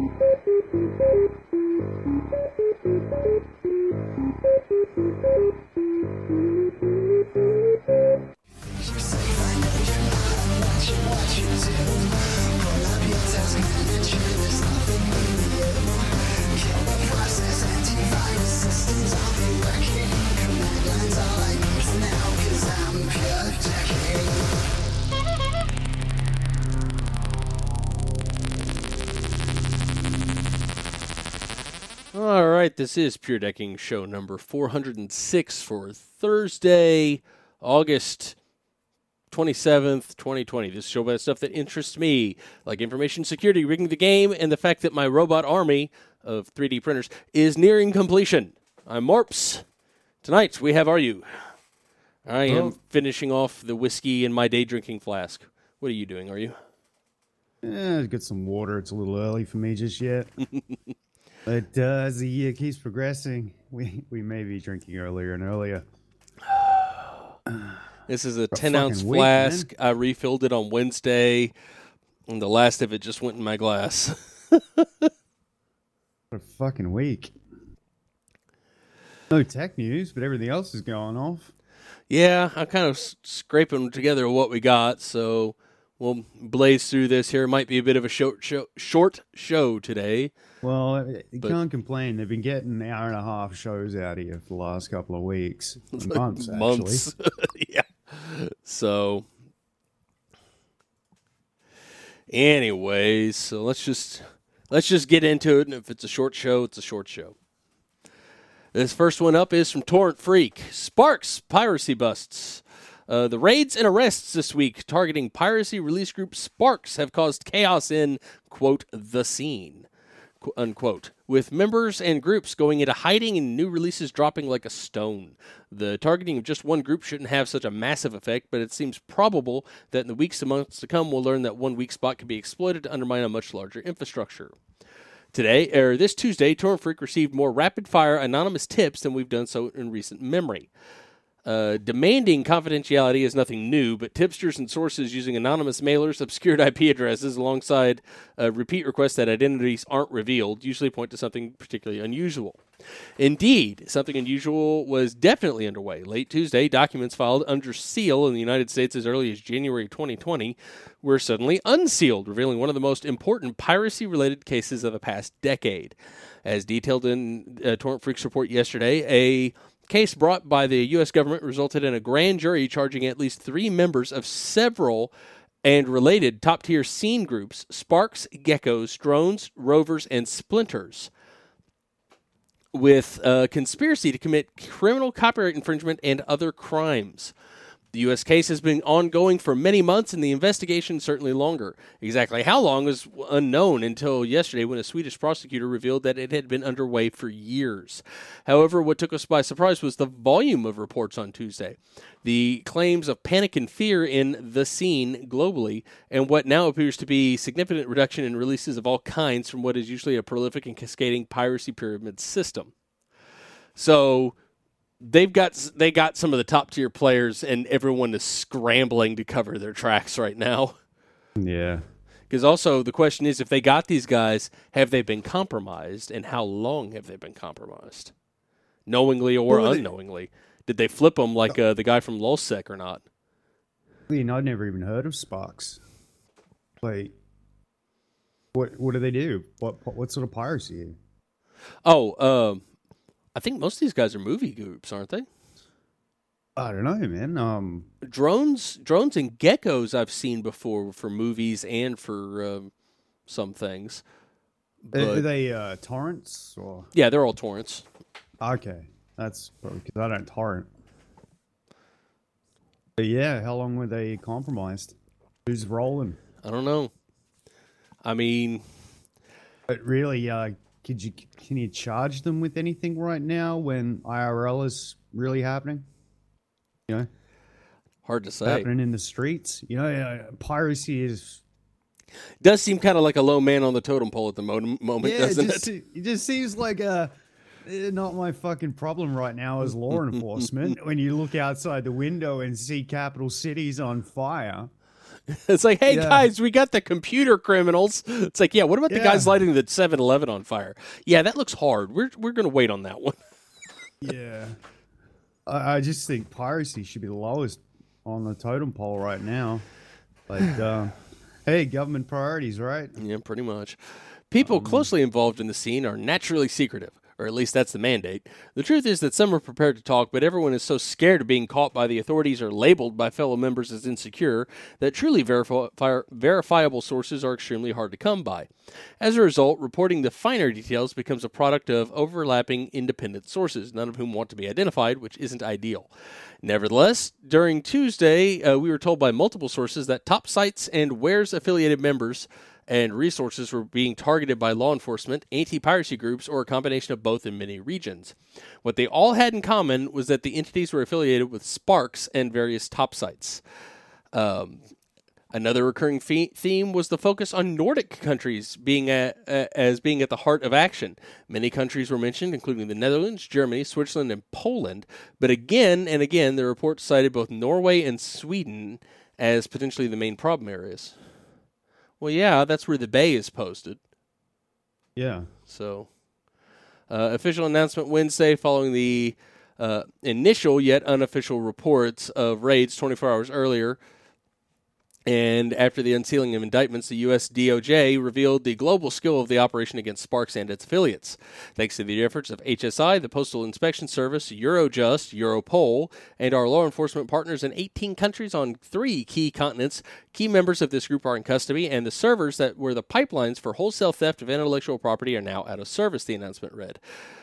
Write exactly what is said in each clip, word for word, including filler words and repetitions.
All right, this is Pure Decking show number four hundred six for Thursday, August twenty-seventh, twenty twenty. This show about stuff that interests me, like information security, rigging the game, and the fact that my robot army of three D printers is nearing completion. I'm Morps. Tonight, we have Are You? I am oh. finishing off the whiskey in my day drinking flask. What are you doing, Are You? Eh, get some water. It's a little early for me just yet. But uh, as the year keeps progressing, we, we may be drinking earlier and earlier. This is a ten-ounce flask. Man. I refilled it on Wednesday, and the last of it just went in my glass. What a fucking week. No tech news, but everything else is going off. Yeah, I'm kind of scraping together what we got, so we'll blaze through this here. It might be a bit of a short show, short show today. Well, you but, can't complain. They've been getting hour and a half shows out here for the last couple of weeks. Months, actually. Months. Yeah. So, anyways, so let's just let's just get into it. And if it's a short show, it's a short show. This first one up is from Torrent Freak. Sparks piracy busts. Uh, the raids and arrests this week targeting piracy release group Sparks have caused chaos in, quote, the scene, unquote, with members and groups going into hiding and new releases dropping like a stone. The targeting of just one group shouldn't have such a massive effect, but it seems probable that in the weeks and months to come, we'll learn that one weak spot can be exploited to undermine a much larger infrastructure. Today, or this Tuesday, Torrent Freak received more rapid-fire anonymous tips than we've done so in recent memory. Uh, demanding confidentiality is nothing new, but tipsters and sources using anonymous mailers, obscured I P addresses, alongside uh, repeat requests that identities aren't revealed, usually point to something particularly unusual. Indeed, something unusual was definitely underway. Late Tuesday, documents filed under seal in the United States as early as January twenty twenty were suddenly unsealed, revealing one of the most important piracy-related cases of the past decade. As detailed in uh, Torrent Freak's report yesterday, a case brought by the U S government resulted in a grand jury charging at least three members of several and related top-tier scene groups, Sparks, Geckos, Drones, Rovers, and Splinters, with a conspiracy to commit criminal copyright infringement and other crimes. The U S case has been ongoing for many months, and the investigation certainly longer. Exactly how long is unknown until yesterday when a Swedish prosecutor revealed that it had been underway for years. However, what took us by surprise was the volume of reports on Tuesday. The claims of panic and fear in the scene globally, and what now appears to be significant reduction in releases of all kinds from what is usually a prolific and cascading piracy pyramid system. So They've got they got some of the top tier players, and everyone is scrambling to cover their tracks right now. Yeah. Because also the question is, if they got these guys, have they been compromised, and how long have they been compromised, knowingly or well, unknowingly? They, Did they flip them like uh, the guy from LulzSec or not? You know, I'd never even heard of Sparks. Like, what what do they do? What what sort of piracy? Oh, um. I think most of these guys are movie groups, aren't they? I don't know, man. Um, drones, drones, and geckos I've seen before for movies and for um, some things. But, are they uh, torrents or? Yeah, they're all torrents. Okay, that's probably because I don't torrent. But yeah, how long were they compromised? Who's rolling? I don't know. I mean, but really, uh. Could you, can you charge them with anything right now when I R L is really happening? You know, hard to say. Happening in the streets. You know, uh, piracy is does seem kind of like a low man on the totem pole at the mo- moment, yeah, doesn't it? Just, it? It just seems like a not my fucking problem right now as law enforcement. When you look outside the window and see capital cities on fire. It's like, hey, Yeah. guys, we got the computer criminals. It's like, yeah, what about the Yeah. guys lighting the seven eleven on fire? Yeah, that looks hard. We're we're going to wait on that one. Yeah. I, I just think piracy should be the lowest on the totem pole right now. But, uh, hey, government priorities, right? Yeah, pretty much. People closely involved in the scene are naturally secretive, or at least that's the mandate. The truth is that some are prepared to talk, but everyone is so scared of being caught by the authorities or labeled by fellow members as insecure that truly verifi- verifiable sources are extremely hard to come by. As a result, reporting the finer details becomes a product of overlapping independent sources, none of whom want to be identified, which isn't ideal. Nevertheless, during Tuesday, uh, we were told by multiple sources that top sites and Wares affiliated members and resources were being targeted by law enforcement, anti-piracy groups, or a combination of both in many regions. What they all had in common was that the entities were affiliated with Sparks and various top sites. Um, another recurring fe- theme was the focus on Nordic countries being a, a, as being at the heart of action. Many countries were mentioned, including the Netherlands, Germany, Switzerland, and Poland. But again and again, the report cited both Norway and Sweden as potentially the main problem areas. Well, yeah, that's where the bay is posted. Yeah. So, uh, official announcement Wednesday following the uh, initial yet unofficial reports of raids twenty-four hours earlier. And after the unsealing of indictments, the U S D O J revealed the global skill of the operation against Sparks and its affiliates. Thanks to the efforts of H S I, the Postal Inspection Service, Eurojust, Europol, and our law enforcement partners in eighteen countries on three key continents, key members of this group are in custody, and the servers that were the pipelines for wholesale theft of intellectual property are now out of service, the announcement read.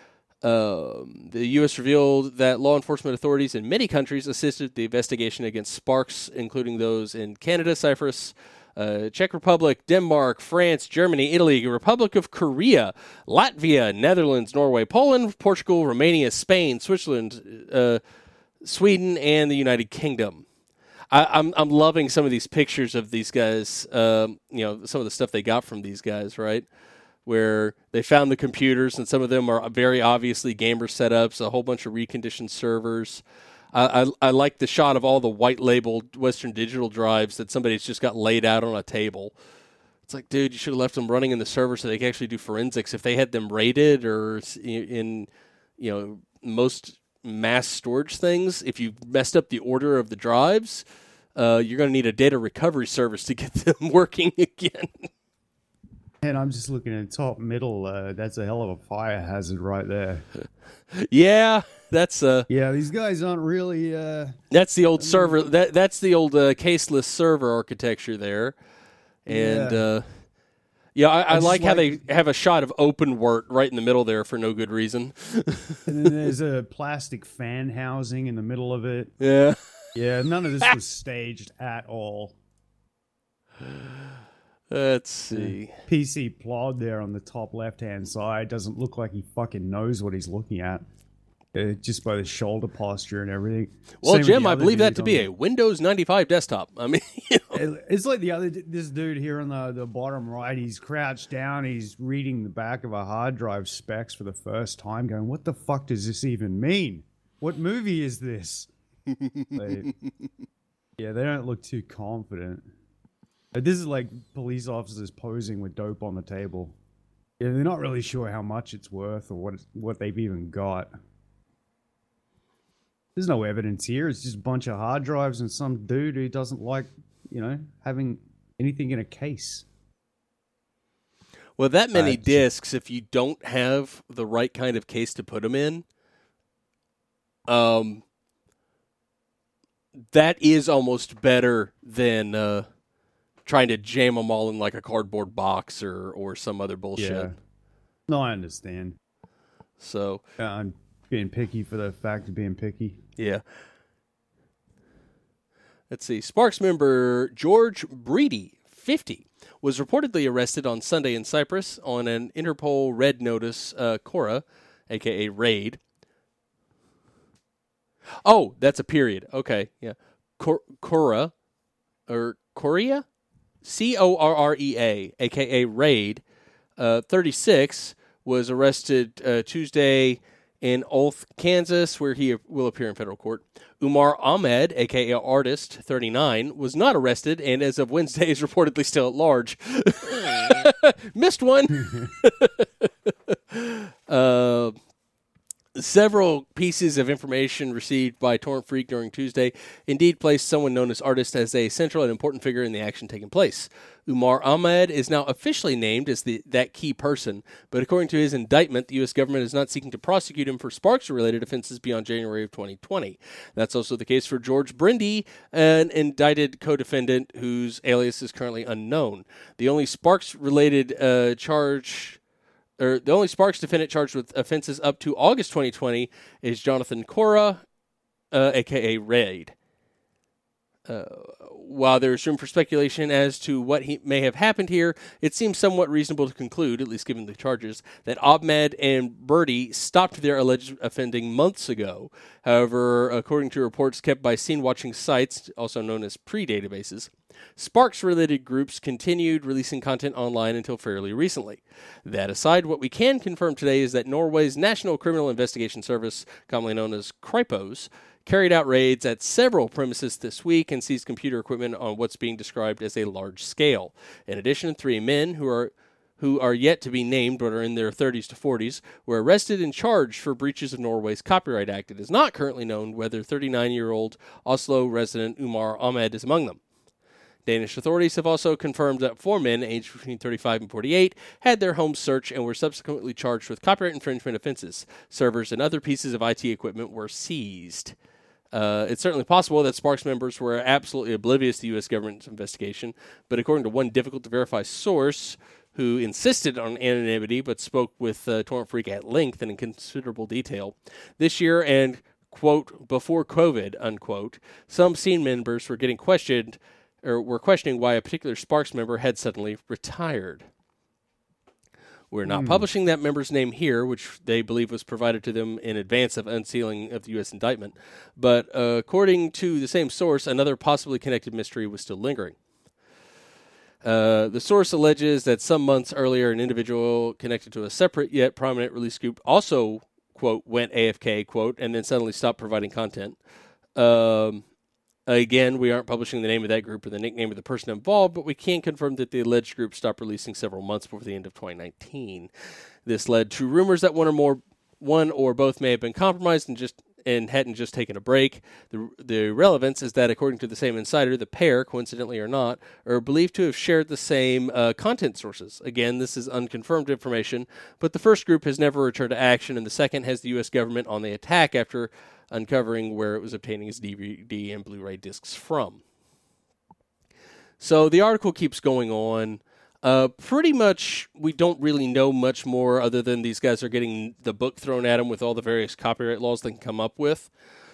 Um, the U S revealed that law enforcement authorities in many countries assisted the investigation against Sparks, including those in Canada, Cyprus, uh, Czech Republic, Denmark, France, Germany, Italy, Republic of Korea, Latvia, Netherlands, Norway, Poland, Portugal, Romania, Spain, Switzerland, uh, Sweden, and the United Kingdom. I, I'm I'm loving some of these pictures of these guys. Um, you know, some of the stuff they got from these guys, right? Where they found the computers, and some of them are very obviously gamer setups, a whole bunch of reconditioned servers. I, I, I like the shot of all the white-labeled Western Digital drives that somebody's just got laid out on a table. It's like, dude, you should have left them running in the server so they could actually do forensics. If they had them rated or in, you know, most mass storage things, if you messed up the order of the drives, uh, you're going to need a data recovery service to get them working again. And I'm just looking at top middle. Uh, that's a hell of a fire hazard right there. Yeah, that's uh Yeah, these guys aren't really. Uh, that's the old server. That that's the old uh, caseless server architecture there, and Yeah. uh, yeah, I, I, I just like how like- they have a shot of OpenWrt right in the middle there for no good reason. and then there's a plastic fan housing in the middle of it. Yeah, Yeah, none of this was staged at all. let's see. P C plod there on the top left-hand side doesn't look like he fucking knows what he's looking at. Uh, just by the shoulder posture and everything. Well, Same with Jim, the I other believe that dude to on be the- a Windows ninety-five desktop. I mean, you know. It's like the other this dude here on the, the bottom right. He's crouched down. He's reading the back of a hard drive specs for the first time, going, "What the fuck does this even mean? What movie is this?" Like, yeah, they don't look too confident. But this is like police officers posing with dope on the table. Yeah, they're not really sure how much it's worth or what it's, what they've even got. There's no evidence here. It's just a bunch of hard drives and some dude who doesn't like, you know, having anything in a case. Well, that many Uh, discs, if you don't have the right kind of case to put them in, um, that is almost better than uh, trying to jam them all in like a cardboard box or, or some other bullshit. Yeah. No, I understand. So, Uh, I'm being picky for the fact of being picky. yeah. Let's see. Sparks member George Breedy, fifty, was reportedly arrested on Sunday in Cyprus on an Interpol Red Notice uh, Cora, a k a. raid. Oh, that's a period. Okay, yeah. Cor- Cora, or Korea? C O R R E A, a k a. raid, uh, thirty-six, was arrested uh, Tuesday In Oath, Kansas, where he will appear in federal court, Umar Ahmed, a k a. Artist, thirty-nine, was not arrested and as of Wednesday is reportedly still at large. Missed one. uh, several pieces of information received by Torrent Freak during Tuesday indeed placed someone known as Artist as a central and important figure in the action taking place. Umar Ahmed is now officially named as the that key person, but according to his indictment, the U S government is not seeking to prosecute him for Sparks-related offenses beyond January of twenty twenty. That's also the case for George Brindy, an indicted co-defendant whose alias is currently unknown. The only Sparks-related uh, charge, or the only Sparks defendant charged with offenses up to August twenty twenty is Jonathan Cora, uh, a k a. Raid. Uh, while there is room for speculation as to what he may have happened here, it seems somewhat reasonable to conclude, at least given the charges, that Ahmed and Birdie stopped their alleged offending months ago. However, according to reports kept by scene-watching sites, also known as pre-databases, Sparks-related groups continued releasing content online until fairly recently. That aside, what we can confirm today is that Norway's National Criminal Investigation Service, commonly known as Kripos, carried out raids at several premises this week and seized computer equipment on what's being described as a large scale. In addition, three men who are who are yet to be named but are in their thirties to forties were arrested and charged for breaches of Norway's Copyright Act. It is not currently known whether thirty-nine-year-old Oslo resident Umar Ahmed is among them. Danish authorities have also confirmed that four men aged between thirty-five and forty-eight had their homes searched and were subsequently charged with copyright infringement offenses. Servers and other pieces of I T equipment were seized. Uh, it's certainly possible that Sparks members were absolutely oblivious to the U S government's investigation, but according to one difficult-to-verify source who insisted on anonymity but spoke with uh, Torrent Freak at length and in considerable detail, this year and, quote, before COVID, unquote, some scene members were getting questioned or were questioning why a particular Sparks member had suddenly retired. We're not mm. publishing that member's name here, which they believe was provided to them in advance of unsealing of the U S indictment. But uh, according to the same source, another possibly connected mystery was still lingering. Uh, the source alleges that some months earlier, an individual connected to a separate yet prominent release group also, quote, went A F K, quote, and then suddenly stopped providing content. Um... Again, we aren't publishing the name of that group or the nickname of the person involved, but we can confirm that the alleged group stopped releasing several months before the end of twenty nineteen. This led to rumors that one or more, one or both may have been compromised and just and hadn't just taken a break. The the relevance is that, according to the same insider, the pair, coincidentally or not, are believed to have shared the same uh, content sources. Again, this is unconfirmed information, but the first group has never returned to action, and the second has the U S government on the attack after uncovering where it was obtaining its D V D and Blu-ray discs from. So the article keeps going on. Uh, pretty much, we don't really know much more other than these guys are getting the book thrown at them with all the various copyright laws they can come up with.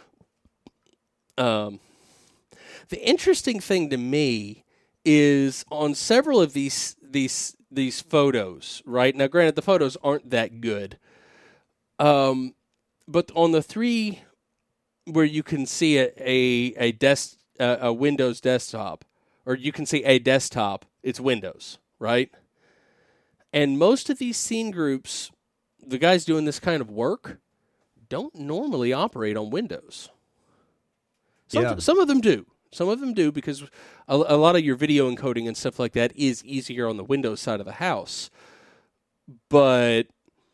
Um, the interesting thing to me is on several of these these these photos, right? Now, granted, the photos aren't that good. Um, but on the three where you can see a a, a desk uh, a Windows desktop, or you can see a desktop, it's Windows, right? And most of these scene groups, the guys doing this kind of work, don't normally operate on Windows. Some yeah. some of them do. Some of them do because a, a lot of your video encoding and stuff like that is easier on the Windows side of the house. But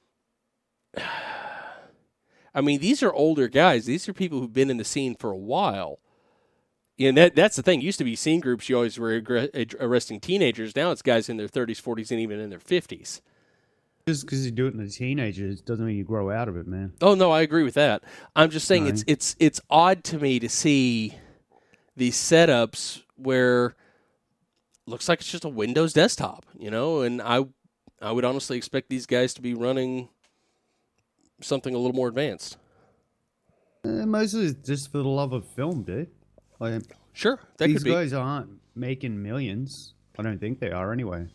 I mean, these are older guys. These are people who've been in the scene for a while. And that that's the thing. Used to be scene groups, you always were arresting teenagers. Now it's guys in their thirties, forties, and even in their fifties. Just because you do it in the teenagers doesn't mean you grow out of it, man. Oh, no, I agree with that. I'm just saying Right. it's it's it's odd to me to see these setups where looks like it's just a Windows desktop, you know, and I I would honestly expect these guys to be running something a little more advanced. Uh, mostly it's just for the love of film, dude. Like, Sure, that these could be. guys aren't making millions. I don't think they are anyway.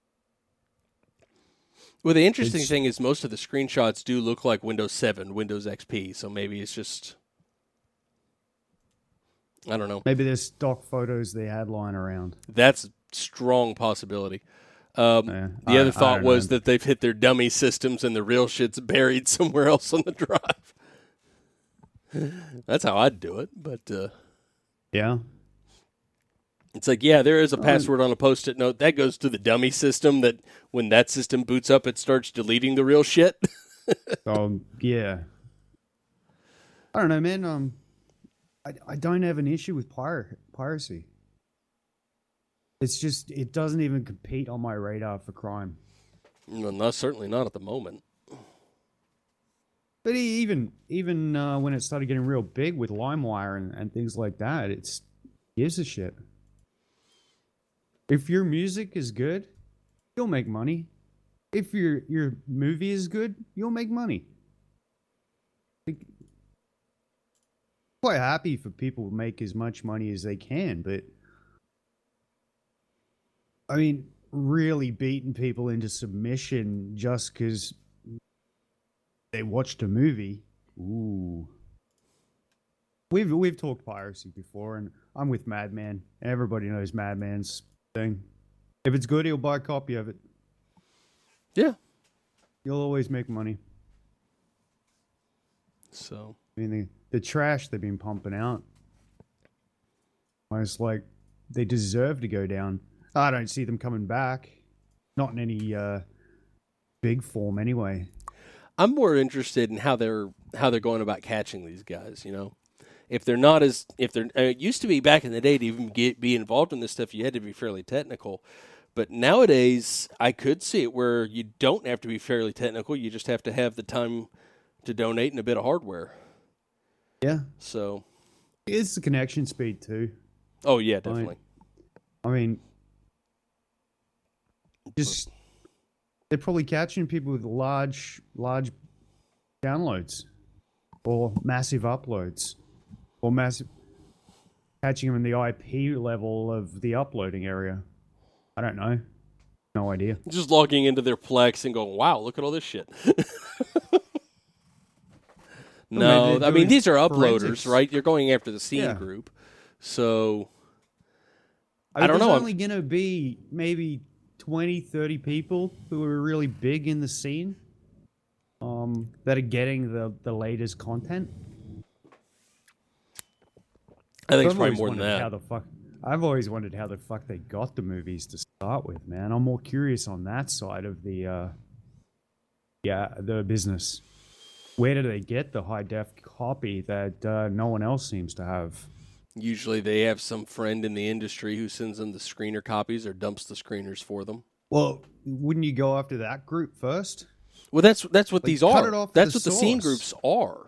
Well, the interesting It's- thing is most of the screenshots do look like Windows seven, Windows X P, so maybe it's just, I don't know. Maybe there's stock photos they had lying around. That's a strong possibility. Um, Yeah, the I- other I thought don't was know. that they've hit their dummy systems and the real shit's buried somewhere else on the drive. That's how I'd do it, but uh, Yeah. it's like, yeah, there is a Oh, password on a post-it note that goes to the dummy system. That when that system boots up, it starts deleting the real shit. Um, yeah. I don't know, man. Um, I, I don't have an issue with pir- piracy. It's just, it doesn't even compete on my radar for crime. No, not certainly not at the moment. But e- even even uh, when it started getting real big with LimeWire and, and things like that, it's gives a shit. If your music is good, you'll make money. If your your movie is good, you'll make money. Like, quite happy for people to make as much money as they can, but I mean, really beating people into submission just because they watched a movie. Ooh. We've we've talked piracy before, and I'm with Madman. Everybody knows Madman's thing. If it's good, he'll buy a copy of it. Yeah. You'll always make money. So I mean, the, the trash they've been pumping out, almost like they deserve to go down. I don't see them coming back. Not in any uh, big form, anyway. I'm more interested in how they're how they're going about catching these guys. You know, if they're not as if they're uh, it used to be back in the day to even get be involved in this stuff, you had to be fairly technical. But nowadays, I could see it where you don't have to be fairly technical. You just have to have the time to donate and a bit of hardware. Yeah. So, It's the connection speed, too. oh yeah, definitely. I mean, just they're probably catching people with large, large downloads or massive uploads or massive catching them in the I P level of the uploading area. I don't know. No idea. Just logging into their Plex and going, "Wow, look at all this shit." No, they're I mean doing these are uploaders, forensics. right? You're going after the scene Yeah. group, so I, mean, I don't there's know, I'm- only going to be maybe twenty, thirty people who are really big in the scene um, that are getting the, the latest content. I think I've it's probably always more than wondered that. How the fuck? I've always wondered how the fuck they got the movies to start with, man. I'm more curious on that side of the, uh, yeah, the business. Where do they get the high def copy that uh, no one else seems to have? Usually, they have some friend in the industry who sends them the screener copies or dumps the screeners for them. Well, wouldn't you go after that group first? Well, that's that's what Like, these cut are. it off That's the what the scene source. groups are.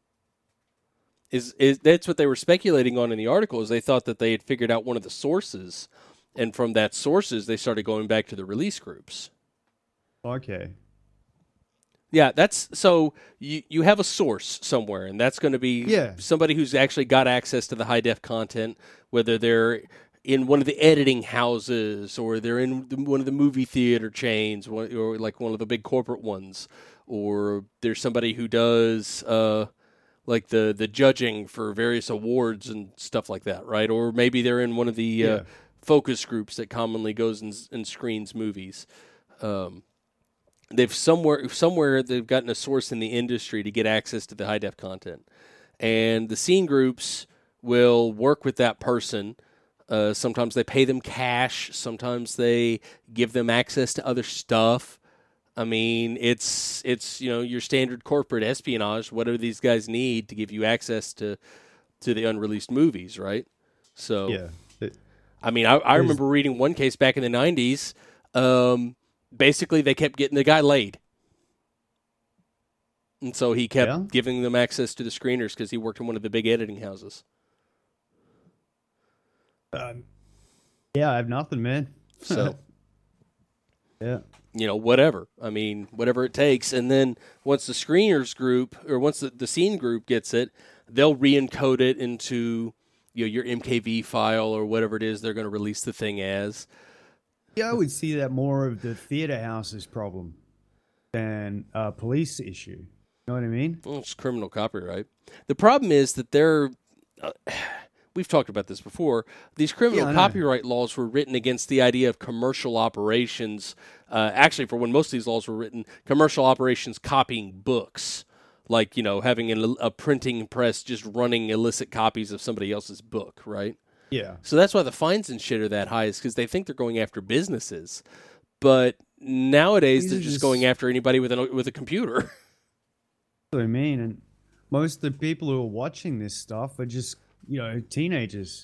Is is that's what they were speculating on in the article? Is they thought that they had figured out one of the sources, and from that sources they started going back to the release groups. Okay. Yeah, that's so you you have a source somewhere, and that's going to be Yeah. somebody who's actually got access to the high def content, whether they're in one of the editing houses or they're in the, one of the movie theater chains, one- or like one of the big corporate ones, or there's somebody who does uh, like the the judging for various awards and stuff like that, right? Or maybe they're in one of the uh, Yeah. focus groups that commonly goes and, and screens movies. Um, they've somewhere somewhere they've gotten a source in the industry to get access to the high def content, and the scene groups will work with that person. Uh, sometimes they pay them cash. Sometimes they give them access to other stuff. I mean, it's it's you know your standard corporate espionage. What do these guys need to give you access to to the unreleased movies, right? So Yeah. It- I mean, I, I remember reading one case back in the nineties. Um, basically, they kept getting the guy laid. And so he kept Yeah? giving them access to the screeners because he worked in one of the big editing houses. Um, yeah, I have nothing, man. So, Yeah. you know, whatever. I mean, whatever it takes. And then once the screeners group, or once the, the scene group gets it, they'll re-encode it into you know, your M K V file or whatever it is they're going to release the thing as. Yeah, I would see that more of the theater house's problem than a police issue. You know what I mean? Well, it's criminal copyright. The problem is that they're uh, we've talked about this before. These criminal Yeah, I know. copyright laws were written against the idea of commercial operations. Uh, actually, for when most of these laws were written, commercial operations copying books, like, you know, having an, a printing press just running illicit copies of somebody else's book, right? Yeah. So that's why the fines and shit are that high, is because they think they're going after businesses. But nowadays, These they're are just just- going after anybody with a with a computer. That's what I mean. And most of the people who are watching this stuff are just, you know, teenagers.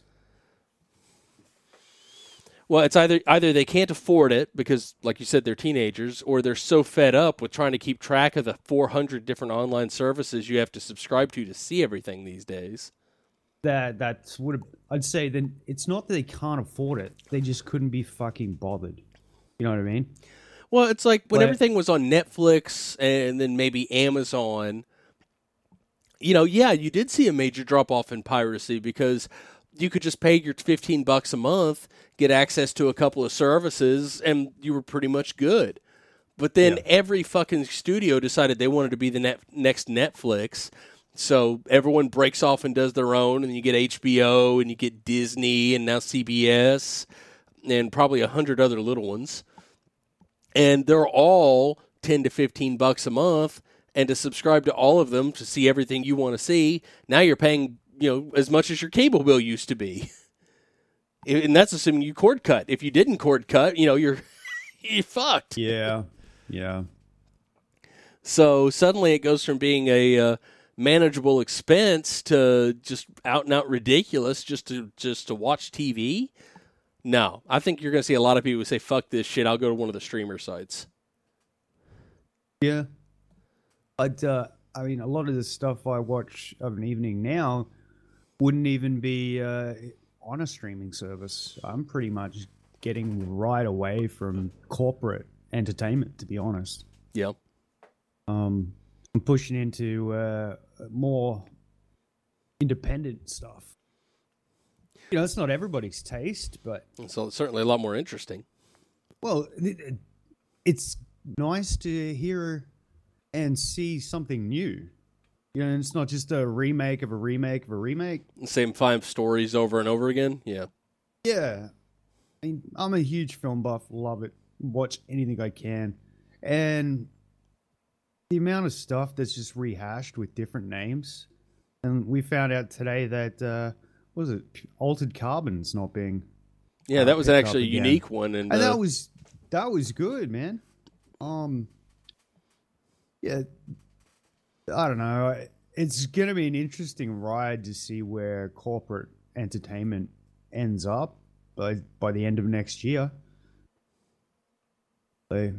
Well, it's either either they can't afford it because, like you said, they're teenagers, or they're so fed up with trying to keep track of the four hundred different online services you have to subscribe to to see everything these days. That that's what I'd say. Then it's not that they can't afford it; they just couldn't be fucking bothered. You know what I mean? Well, it's like when But- everything was on Netflix and then maybe Amazon, you know, yeah, you did see a major drop off in piracy because you could just pay your fifteen bucks a month, get access to a couple of services, and you were pretty much good. But then Yeah. every fucking studio decided they wanted to be the net, next Netflix. So everyone breaks off and does their own, and you get H B O, and you get Disney, and now C B S, and probably a hundred other little ones. And they're all ten to fifteen bucks a month, and to subscribe to all of them to see everything you want to see, now you're paying, you know, as much as your cable bill used to be. And that's assuming you cord cut. If you didn't cord cut, you know, you're you're fucked. Yeah, yeah. So suddenly it goes from being a uh, manageable expense to just out and out ridiculous just to just to watch T V. No, I think you're going to see a lot of people who say, fuck this shit, I'll go to one of the streamer sites. Yeah. But, uh, I mean, a lot of the stuff I watch of an evening now wouldn't even be uh, on a streaming service. I'm pretty much getting right away from corporate entertainment, to be honest. Yeah. Um, I'm pushing into uh, more independent stuff. You know, it's not everybody's taste, but So it's certainly a lot more interesting. well, it, it's nice to hear and see something new. You know, and it's not just a remake of a remake of a remake. Same five stories over and over again. Yeah. Yeah. I mean, I'm a huge film buff, love it. Watch anything I can. And the amount of stuff that's just rehashed with different names. And we found out today that, uh, what was it? Altered Carbon's not being. Yeah, uh, that was picked actually a up again. unique one. And, And uh, that was that was good, man. Um, yeah, I don't know. It's gonna be an interesting ride to see where corporate entertainment ends up by by the end of next year. So,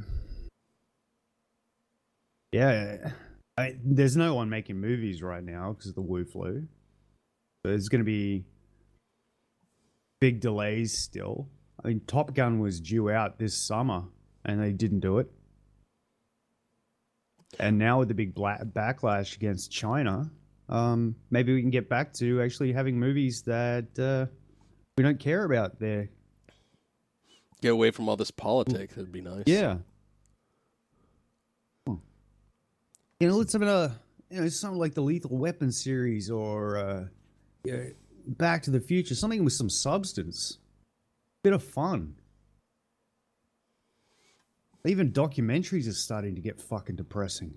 yeah, I, there's no one making movies right now because of the Wu flu. There's gonna be big delays still. I mean, Top Gun was due out this summer, and they didn't do it. And now with the big black backlash against China, um, maybe we can get back to actually having movies that uh, we don't care about there. get away from all this politics. That'd be nice. Yeah. Hmm. You know, let's have a, you know, something like the Lethal Weapon series or uh, you know, Back to the Future, something with some substance. Bit of fun. Even documentaries are starting to get fucking depressing.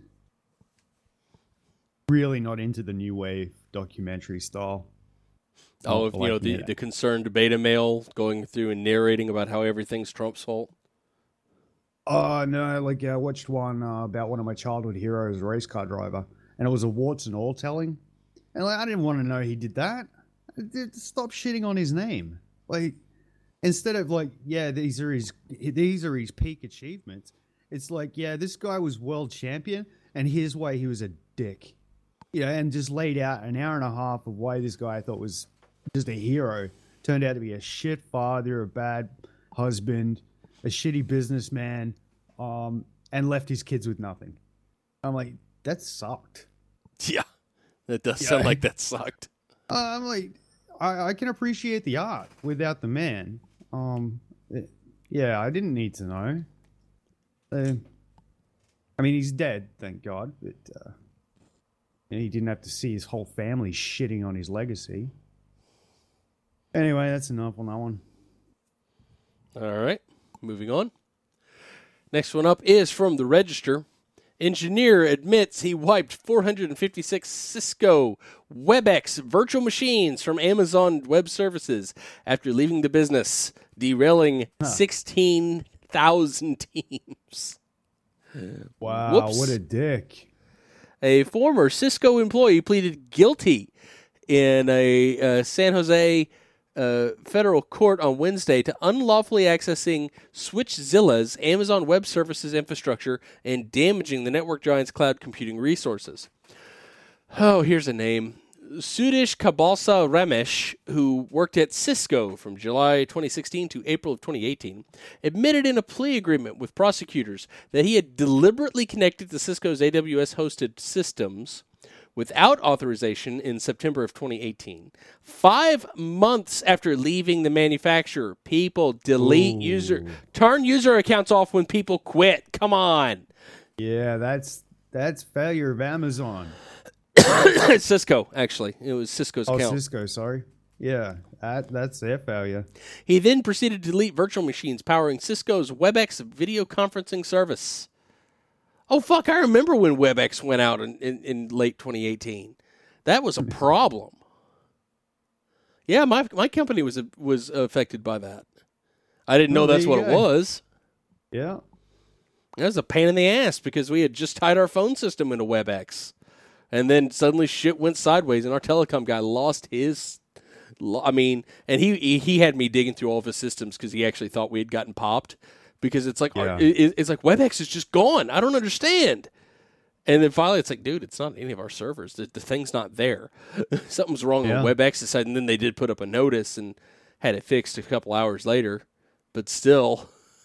Really not into the new wave documentary style. Oh, Not if, you know, liking the, it. the concerned beta male going through and narrating about how everything's Trump's fault. Oh, no, like I watched one uh, about one of my childhood heroes, a race car driver, and it was a warts and all telling. And like, I didn't want to know he did that. Stop shitting on his name. Like, instead of like, yeah, these are his these are his peak achievements. It's like, yeah, this guy was world champion, and here's why he was a dick. You know, and just laid out an hour and a half of why this guy I thought was just a hero turned out to be a shit father, a bad husband, a shitty businessman, um, and left his kids with nothing. I'm like, that sucked. Yeah, that does Yeah. sound like that sucked. Uh, I'm like, I, I can appreciate the art without the man. Um, it- yeah, I didn't need to know. Uh, I mean, he's dead, thank God. But uh, and he didn't have to see his whole family shitting on his legacy. Anyway, that's enough on that one. All right, moving on. Next one up is from the Register. Engineer admits he wiped four hundred fifty-six Cisco WebEx virtual machines from Amazon Web Services after leaving the business, derailing huh. sixteen thousand teams. Wow, Whoops. What a dick. A former Cisco employee pleaded guilty in a uh, San Jose uh, federal court on Wednesday to unlawfully accessing SwitchZilla's Amazon Web Services infrastructure and damaging the network giant's cloud computing resources. Oh, here's a name. Sudish Kabalsa Ramesh, who worked at Cisco from July twenty sixteen to April of twenty eighteen, admitted in a plea agreement with prosecutors that he had deliberately connected to Cisco's A W S-hosted systems without authorization in September of twenty eighteen. Five months after leaving the manufacturer, people delete Ooh. user, turn user accounts off when people quit. Come on. Yeah, that's that's failure of Amazon. Cisco, actually. It was Cisco's oh, account. Oh, Cisco, sorry. Yeah, that, that's their failure. He then proceeded to delete virtual machines powering Cisco's WebEx video conferencing service. Oh, fuck, I remember when WebEx went out in, in, in late twenty eighteen. That was a problem. Yeah, my my company was was affected by that. I didn't know oh, that's what go. it was. Yeah. That was a pain in the ass because we had just tied our phone system into WebEx. And then suddenly shit went sideways, and our telecom guy lost his. I mean, and he he had me digging through all of his systems because he actually thought we had gotten popped. Because it's like yeah. it, it's like WebEx is just gone. I don't understand. And then finally, it's like, dude, it's not any of our servers. The, the thing's not there. Something's wrong yeah. on WebEx's side. And then they did put up a notice and had it fixed a couple hours later. But still.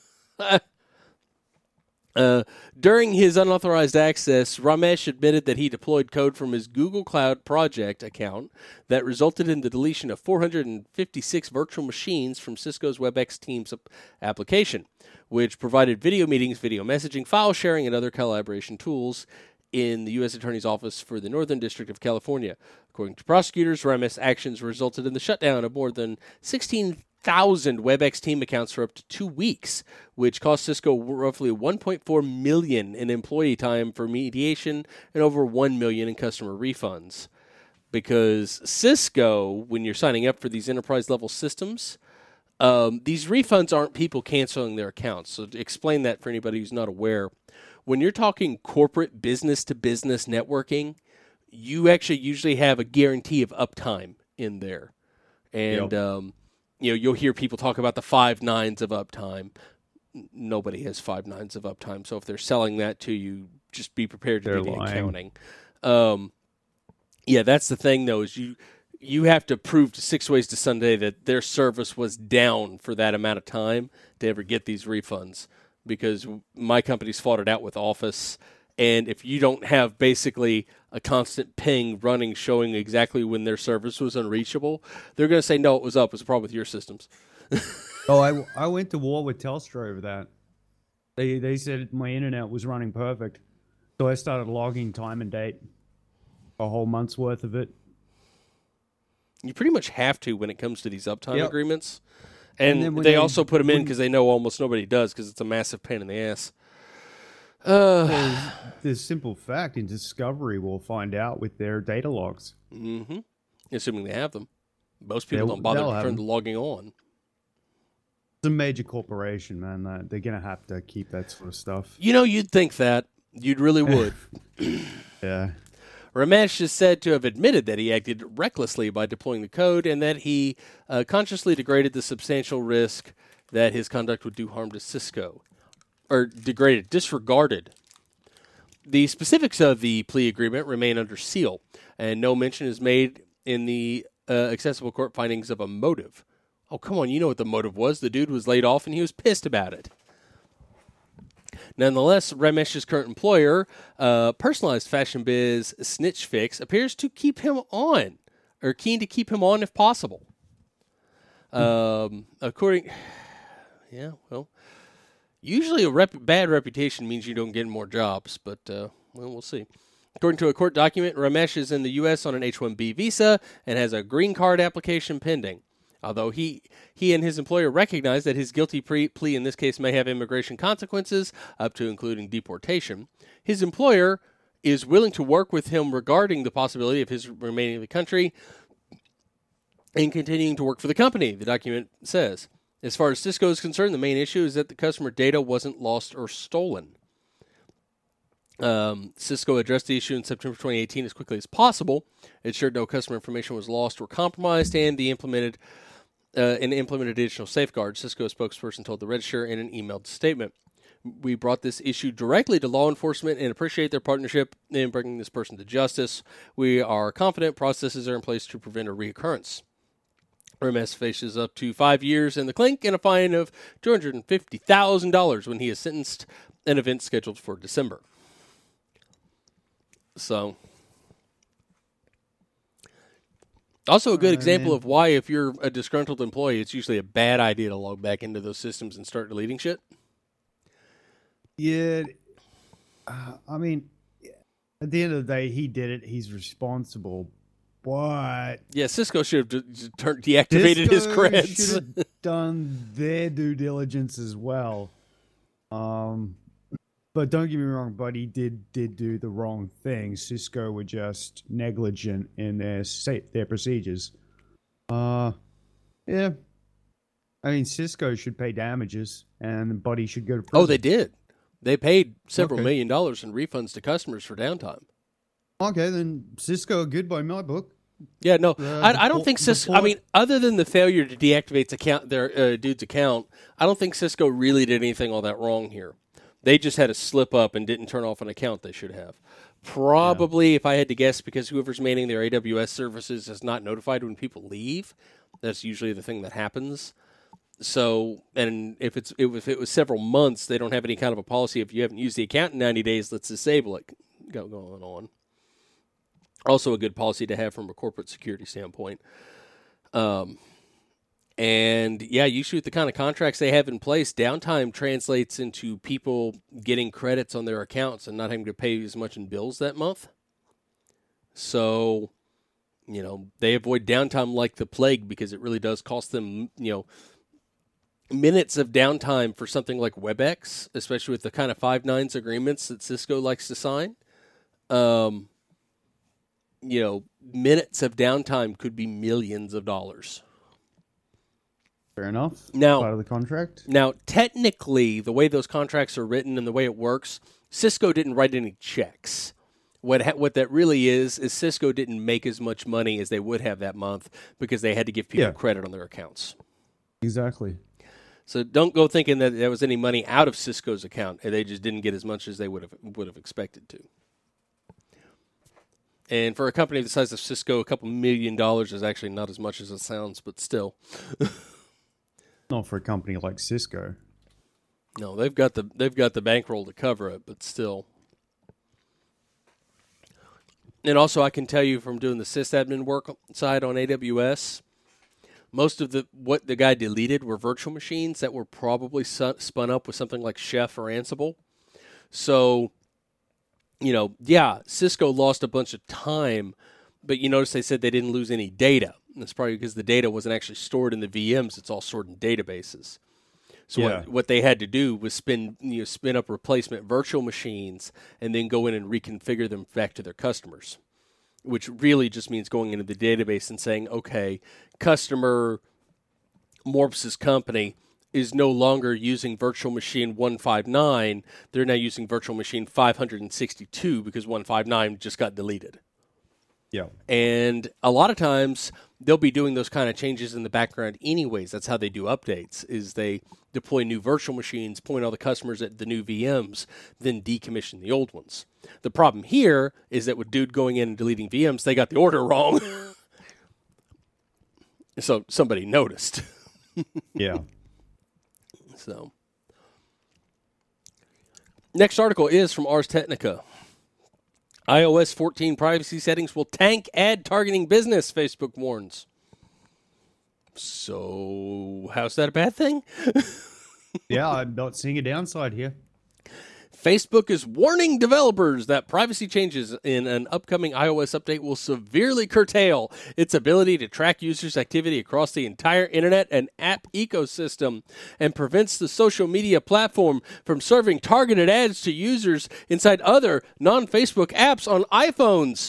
Uh, during his unauthorized access, Ramesh admitted that he deployed code from his Google Cloud Project account that resulted in the deletion of four hundred fifty-six virtual machines from Cisco's WebEx Teams application, which provided video meetings, video messaging, file sharing, and other collaboration tools in the U S Attorney's Office for the Northern District of California. According to prosecutors, Ramesh's actions resulted in the shutdown of more than sixteen thousand WebEx team accounts for up to two weeks, which cost Cisco roughly one point four million dollars in employee time for mediation and over one million dollars in customer refunds. Because Cisco, when you're signing up for these enterprise-level systems, um, these refunds aren't people canceling their accounts. So to explain that for anybody who's not aware, when you're talking corporate business-to-business networking, you actually usually have a guarantee of uptime in there. And... Yep. Um, You know, you'll hear people talk about the five nines of uptime. Nobody has five nines of uptime. So if they're selling that to you, just be prepared to they're do the lying. accounting. Um, yeah, that's the thing, though, is you you have to prove to Six Ways to Sunday that their service was down for that amount of time to ever get these refunds. Because my company's fought it out with Office. And if you don't have basically a constant ping running showing exactly when their service was unreachable, they're going to say, no, it was up. It was a problem with your systems. oh, I, I went to war with Telstra over that. They they said my internet was running perfect. So I started logging time and date, a whole month's worth of it. You pretty much have to when it comes to these uptime yep. agreements. And, and they, they also put them in because they know almost nobody does because it's a massive pain in the ass. Uh, well, the simple fact in Discovery we'll find out with their data logs. Mm-hmm. Assuming they have them. Most people they'll, don't bother to turn the logging on. It's a major corporation, man. They're going to have to keep that sort of stuff. You know, you'd think that. You'd really would. yeah. Ramesh is said to have admitted that he acted recklessly by deploying the code and that he uh, consciously degraded the substantial risk that his conduct would do harm to Cisco. Or degraded, disregarded. The specifics of the plea agreement remain under seal, and no mention is made in the uh, accessible court findings of a motive. Oh, come on, you know what the motive was. The dude was laid off, and he was pissed about it. Nonetheless, Ramesh's current employer, uh, Personalized Fashion Biz Snitch Fix, appears to keep him on, or keen to keep him on if possible. Um, according... Yeah, well... Usually a rep- bad reputation means you don't get more jobs, but uh, well, we'll see. According to a court document, Ramesh is in the U S on an H one B visa and has a green card application pending. Although he he and his employer recognize that his guilty pre- plea in this case may have immigration consequences, up to including deportation, his employer is willing to work with him regarding the possibility of his remaining in the country and continuing to work for the company, the document says. As far as Cisco is concerned, the main issue is that the customer data wasn't lost or stolen. Um, Cisco addressed the issue in September twenty eighteen as quickly as possible. It ensured no customer information was lost or compromised, and the implemented uh, and implemented additional safeguards. Cisco spokesperson told the Register in an emailed statement. We brought this issue directly to law enforcement and appreciate their partnership in bringing this person to justice. We are confident processes are in place to prevent a reoccurrence. R M S faces up to five years in the clink and a fine of two hundred fifty thousand dollars when he is sentenced, an event scheduled for December. So, also a good Uh, example man. of why, if you're a disgruntled employee, it's usually a bad idea to log back into those systems and start deleting shit. Yeah, uh, I mean, at the end of the day, he did it. He's responsible. But Yeah, Cisco should have de- turned, deactivated his Cisco creds. should have done their due diligence as well. Um, but don't get me wrong, buddy did did do the wrong thing. Cisco were just negligent in their sa- their procedures. Uh, yeah. I mean, Cisco should pay damages, and Buddy should go to prison. Oh, they did. They paid several Okay. million dollars in refunds to customers for downtime. Okay, then Cisco good by my book. Yeah, no, Uh, I, the I don't po- think the Cisco. I po- mean, other than the failure to deactivate account their uh, dude's account, I don't think Cisco really did anything all that wrong here. They just had a slip up and didn't turn off an account they should have. Probably, if I had to guess, because whoever's managing their A W S services is not notified when people leave. That's usually the thing that happens. So, and if it's if it was several months, they don't have any kind of a policy. If you haven't used the account in ninety days, let's disable it. Go going on. Also, a good policy to have from a corporate security standpoint. Um, and yeah, usually with the kind of contracts they have in place, downtime translates into people getting credits on their accounts and not having to pay as much in bills that month. So, you know, they avoid downtime like the plague because it really does cost them, you know, minutes of downtime for something like WebEx, especially with the kind of five nines agreements that Cisco likes to sign. Um, you know, minutes of downtime could be millions of dollars. Fair enough. Now- part of the contract. Now, technically, the way those contracts are written and the way it works, Cisco didn't write any checks. What ha- what that really is is Cisco didn't make as much money as they would have that month because they had to give people Yeah. credit on their accounts. Exactly. So don't go thinking that there was any money out of Cisco's account, and they just didn't get as much as they would have would have expected to. And for a company the size of Cisco, a couple million dollars is actually not as much as it sounds, but still. Not for a company like Cisco. No, they've got the they've got the bankroll to cover it, but still. And also, I can tell you from doing the sysadmin work side on A W S, most of the what the guy deleted were virtual machines that were probably su- spun up with something like Chef or Ansible. So, you know, yeah, Cisco lost a bunch of time, but you notice they said they didn't lose any data. And that's probably because the data wasn't actually stored in the V Ms; it's all stored in databases. So Yeah. what, what they had to do was spin you know spin up replacement virtual machines and then go in and reconfigure them back to their customers, which really just means going into the database and saying, okay, customer Morps's company is no longer using virtual machine one fifty-nine. They're now using virtual machine five hundred sixty-two because one fifty-nine just got deleted. Yeah. And a lot of times they'll be doing those kind of changes in the background anyways. That's how they do updates, is they deploy new virtual machines, point all the customers at the new V Ms, then decommission the old ones. The problem here is that with dude going in and deleting V Ms, they got the order wrong. So somebody noticed. Yeah. So next article is from Ars Technica. iOS fourteen privacy settings will tank ad targeting business, Facebook warns. So, how's that a bad thing? Yeah, I'm not seeing a downside here. Facebook is warning developers that privacy changes in an upcoming iOS update will severely curtail its ability to track users' activity across the entire internet and app ecosystem, and prevents the social media platform from serving targeted ads to users inside other non-Facebook apps on iPhones.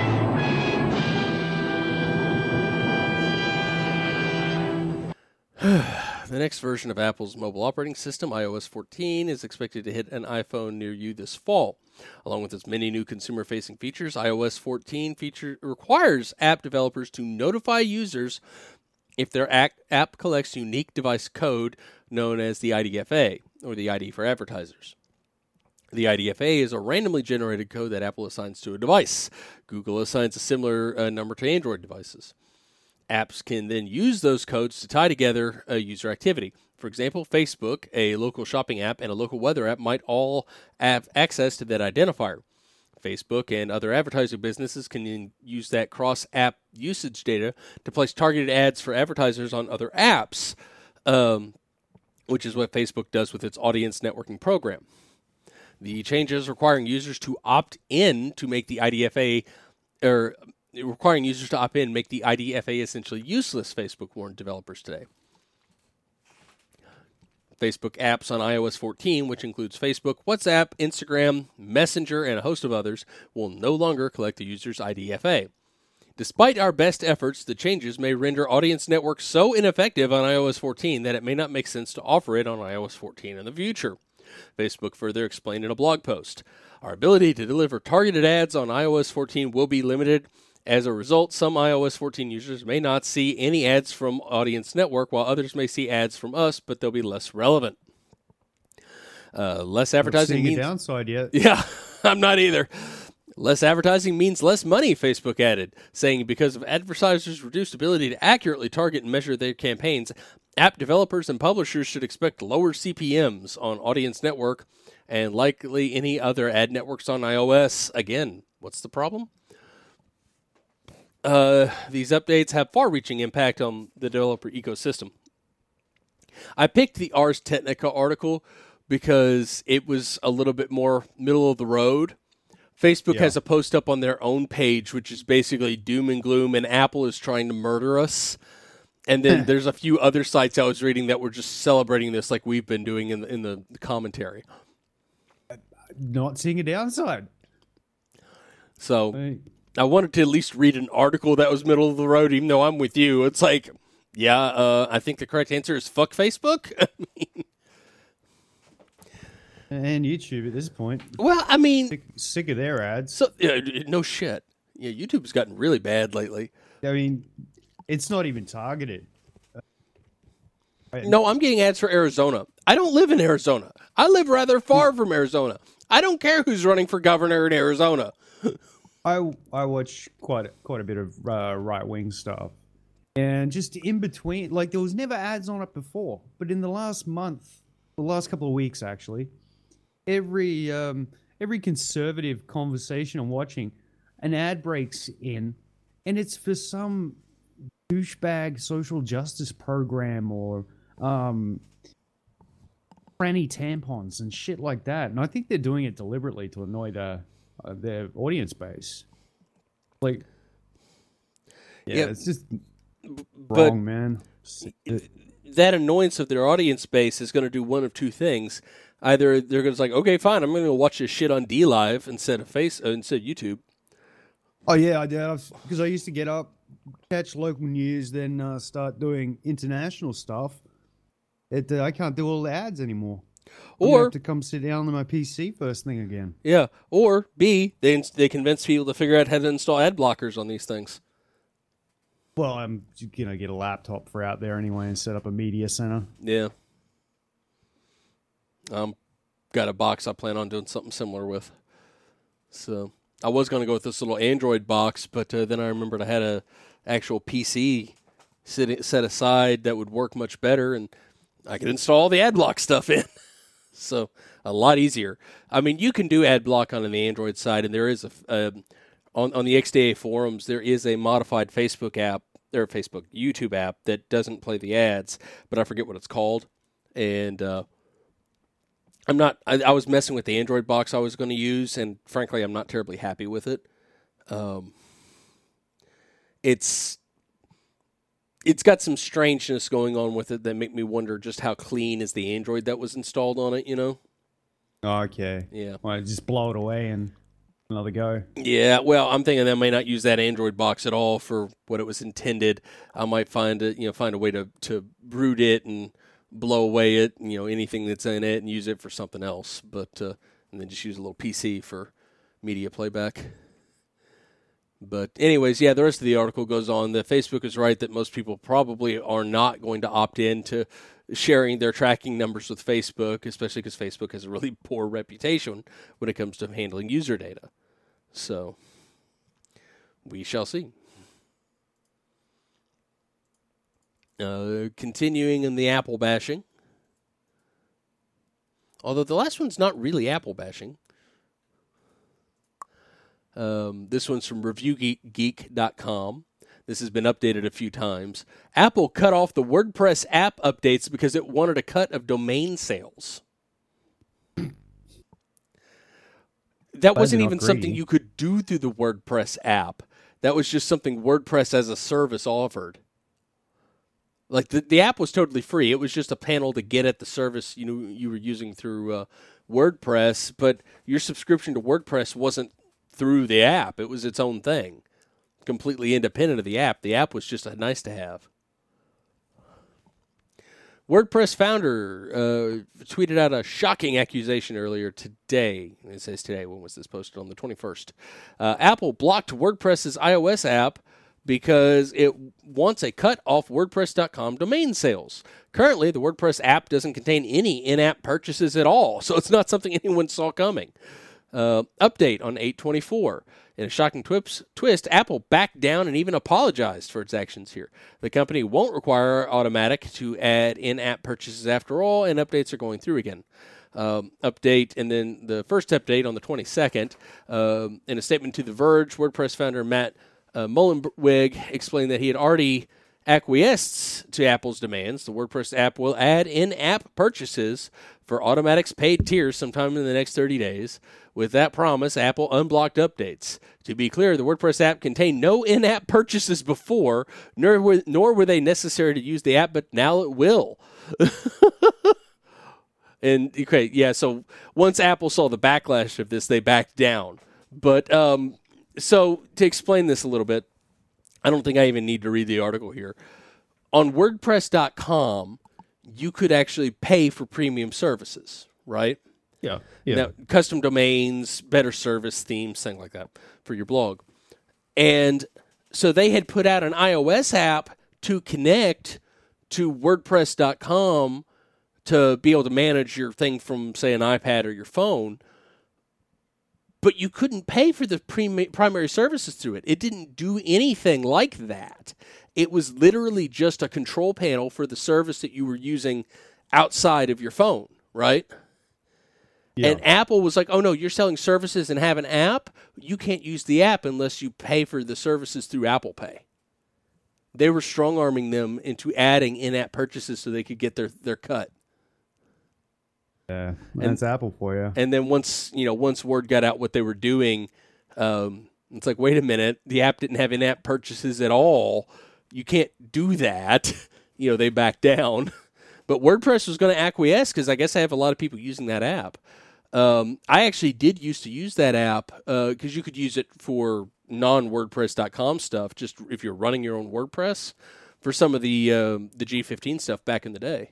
The next version of Apple's mobile operating system, i O S fourteen, is expected to hit an iPhone near you this fall. Along with its many new consumer-facing features, i O S fourteen feature requires app developers to notify users if their app collects unique device code known as the I D F A, or the I D for advertisers. The I D F A is a randomly generated code that Apple assigns to a device. Google assigns a similar uh, number to Android devices. Apps can then use those codes to tie together a user activity. For example, Facebook, a local shopping app, and a local weather app might all have access to that identifier. Facebook and other advertising businesses can use that cross-app usage data to place targeted ads for advertisers on other apps, um, which is what Facebook does with its audience networking program. The changes requiring users to opt in to make the I D F A, or requiring users to opt in make the I D F A essentially useless, Facebook warned developers today. Facebook apps on i O S fourteen, which includes Facebook, WhatsApp, Instagram, Messenger, and a host of others, will no longer collect the user's I D F A. Despite our best efforts, the changes may render Audience Network so ineffective on i O S fourteen that it may not make sense to offer it on i O S fourteen in the future. Facebook further explained in a blog post, "Our ability to deliver targeted ads on i O S fourteen will be limited. As a result, some i O S fourteen users may not see any ads from Audience Network, while others may see ads from us, but they'll be less relevant." Uh, less advertising means... a downside yet. Yeah, I'm not either. Less advertising means less money, Facebook added, saying because of advertisers' reduced ability to accurately target and measure their campaigns, app developers and publishers should expect lower C P Ms on Audience Network and likely any other ad networks on iOS. Again, what's the problem? Uh, these updates have far-reaching impact on the developer ecosystem. I picked the Ars Technica article because it was a little bit more middle of the road. Facebook yeah. has a post up on their own page, which is basically doom and gloom, and Apple is trying to murder us. And then there's a few other sites I was reading that were just celebrating this like we've been doing in the, in the commentary. Not seeing a downside. So... Hey. I wanted to at least read an article that was middle of the road, even though I'm with you. It's like, yeah, uh, I think the correct answer is fuck Facebook. I mean, and YouTube at this point. Well, I mean... Sick, sick of their ads. So, yeah, no shit. Yeah, YouTube's gotten really bad lately. I mean, it's not even targeted. No, I'm getting ads for Arizona. I don't live in Arizona. I live rather far from Arizona. I don't care who's running for governor in Arizona. I I watch quite a, quite a bit of uh, right wing stuff, and just in between, like there was never ads on it before, but in the last month, the last couple of weeks actually, every um, every conservative conversation I'm watching, an ad breaks in, and it's for some douchebag social justice program or um, franny tampons and shit like that, and I think they're doing it deliberately to annoy the. Uh, their audience base, like, yeah, yeah, it's just but wrong, man. That annoyance of their audience base is going to do one of two things: either they're going to like, okay, fine, I'm going to watch this shit on D Live instead of Face uh, instead of YouTube. Oh yeah, I did because I used to get up, catch local news, then uh, start doing international stuff. It uh, I can't do all the ads anymore. Or have to come sit down on my P C first thing again. Yeah. Or B, they they convince people to figure out how to install ad blockers on these things. Well, I'm gonna get a laptop for out there anyway and set up a media center. Yeah. Um, got a box I plan on doing something similar with. So I was gonna go with this little Android box, but uh, then I remembered I had a actual P C sit, set aside that would work much better, and I could install all the ad block stuff in. So a lot easier. I mean, you can do ad block on the Android side, and there is a uh, on on the X D A forums there is a modified Facebook app or Facebook YouTube app that doesn't play the ads, but I forget what it's called. And uh, I'm not. I, I was messing with the Android box I was going to use, and frankly, I'm not terribly happy with it. Um, it's it's got some strangeness going on with it that make me wonder just how clean is the Android that was installed on it. You know? Okay. Yeah. Well, just blow it away and another go. Yeah. Well, I'm thinking I may not use that Android box at all for what it was intended. I might find a you know find a way to to root it and blow away it, you know, anything that's in it, and use it for something else. But uh, and then just use a little P C for media playback. But anyways, yeah, the rest of the article goes on that Facebook is right that most people probably are not going to opt in to sharing their tracking numbers with Facebook, especially because Facebook has a really poor reputation when it comes to handling user data. So we shall see. Uh, continuing in the Apple bashing. Although the last one's not really Apple bashing. Um, this one's from review geek dot com. This has been updated a few times. Apple cut off the WordPress app updates because it wanted a cut of domain sales. That wasn't even something you could do through the WordPress app. That was just something WordPress as a service offered. Like the, the app was totally free. It was just a panel to get at the service you know you were using through uh, WordPress, but your subscription to WordPress wasn't through the app. It was its own thing, completely independent of the app. The app was just a nice to have. WordPress founder uh, tweeted out a shocking accusation earlier today. It says today. When was this posted? On the twenty-first. Uh, Apple blocked WordPress's iOS app because it wants a cut off WordPress dot com domain sales. Currently, the WordPress app doesn't contain any in-app purchases at all, so it's not something anyone saw coming. Uh, update on eight twenty-four. In a shocking twist, twist, Apple backed down and even apologized for its actions here. The company won't require Automatic to add in-app purchases after all, and updates are going through again. Um, update, and then the first update on the twenty-second. Um, in a statement to The Verge, WordPress founder Matt uh, Mullenweg explained that he had already acquiesced to Apple's demands. The WordPress app will add in-app purchases for Automatic's paid tiers sometime in the next thirty days. With that promise, Apple unblocked updates. To be clear, the WordPress app contained no in-app purchases before, nor were, nor were they necessary to use the app, but now it will. And, okay, yeah, so once Apple saw the backlash of this, they backed down. But, um, so to explain this a little bit, I don't think I even need to read the article here. On WordPress dot com, you could actually pay for premium services, right? Yeah. yeah. Now, custom domains, better service, themes, things like that for your blog. And so they had put out an iOS app to connect to WordPress dot com to be able to manage your thing from, say, an iPad or your phone. But you couldn't pay for the pre- primary services through it. It didn't do anything like that. It was literally just a control panel for the service that you were using outside of your phone, right? Yeah. And Apple was like, oh, no, you're selling services and have an app? You can't use the app unless you pay for the services through Apple Pay. They were strong-arming them into adding in-app purchases so they could get their, their cut. Yeah, that's and, Apple for you. And then once, you know, once word got out what they were doing, um, it's like, wait a minute, the app didn't have in-app purchases at all. You can't do that. You know, they backed down. But WordPress was going to acquiesce because I guess I have a lot of people using that app. Um, I actually did used to use that app because uh, you could use it for non-WordPress dot com stuff, just if you're running your own WordPress, for some of the uh, the G fifteen stuff back in the day.